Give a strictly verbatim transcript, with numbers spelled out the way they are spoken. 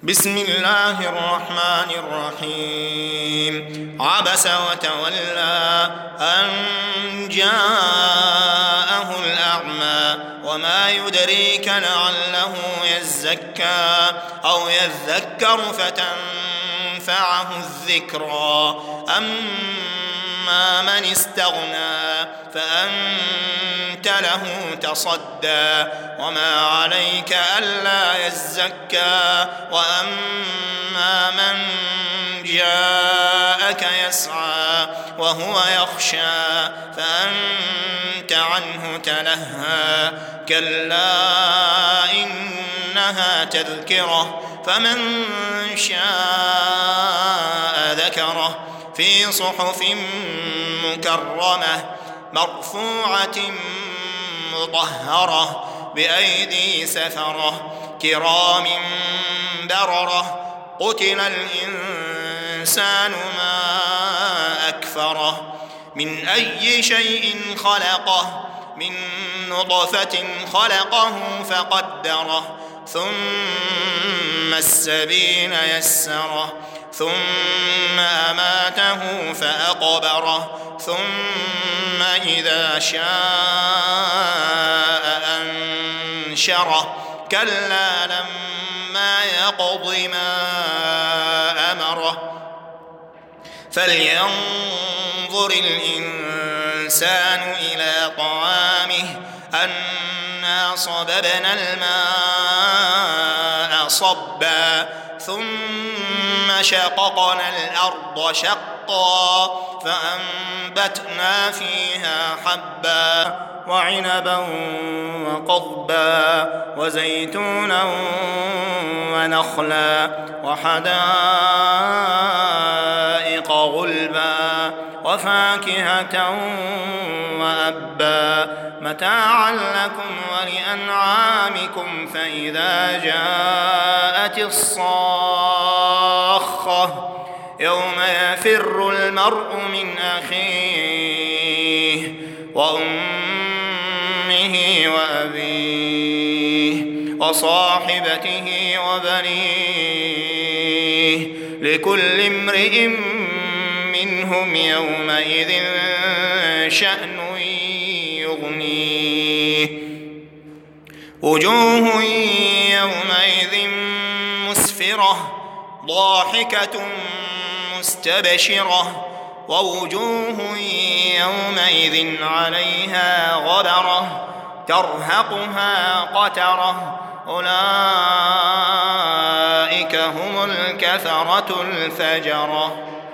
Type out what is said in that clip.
بسم الله الرحمن الرحيم عبس وتولى أن جاءه الأعمى وما يدريك لعله يزكى أو يذكر فتنفعه الذكرى أما من استغنى فأنت له تصدى وما عليك ألا يزكى وأما من جاءك يسعى وهو يخشى فأنت عنه تلهى كلا إنها تذكرة فمن شاء ذكره في صحف مكرمة مرفوعة مطهرة بأيدي سفرة كرام بررة قتل الإنسان ما أكفره من أي شيء خلقه من نطفة خلقه فقدره ثم السبيل يسره ثم أماته فأقبره ثم إذا شاء أنشره كلا لما يقض ما أمره فلينظر الإنسان إلى طعامه أنا صببنا الماء صبا ثم شققنا الأرض شقا فأنبتنا فيها حبا وعنبا وقضبا وزيتونا ونخلا وحدائق غلبا وفاكهة وأبا متاعا لكم ولأنعامكم فإذا جاءت الصاخة يوم يفر المرء من أخيه وأمه وأبيه وصاحبته وبنيه لكل امرئ منهم يومئذ شأن يغنيه وجوه يومئذ مسفرة ضاحكة مستبشرة ووجوه يومئذ عليها غبرة ترهقها قترة أولئك هم الكفرة الفجرة.